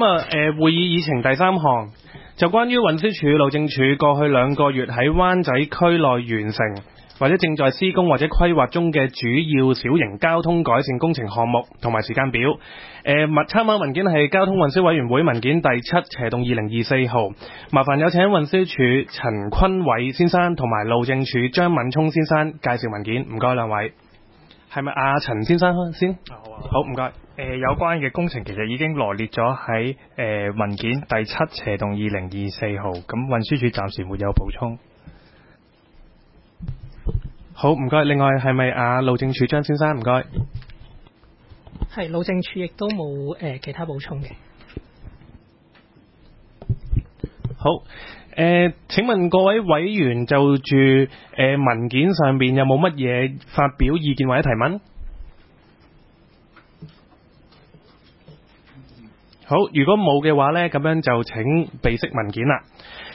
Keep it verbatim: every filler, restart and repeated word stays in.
咁啊，誒會議議程第三項就關於運輸署、路政署過去兩個月喺灣仔區內完成或者正在施工或者規劃中嘅主要小型交通改善工程項目同埋時間表。誒，物參考文件係交通運輸委員會文件第七斜洞二零二四號。麻煩有請運輸署陳坤偉先生同埋路政署張敏聰先生介紹文件。唔該兩位。係咪阿陳先生先？好啊，好唔該。 誒，有關嘅工程其實已經羅列咗喺誒文件第七斜洞二零二四號，咁運輸署暫時沒有補充。 好，唔該。另外係咪阿路政署張先生？唔該。 係，路政署亦都冇誒其他補充嘅。 好，誒、呃，請問各位委員就住誒、呃、文件上邊有冇乜嘢發表意見或者提問？好，如果冇嘅話呢，咁樣就請備悉文件啦。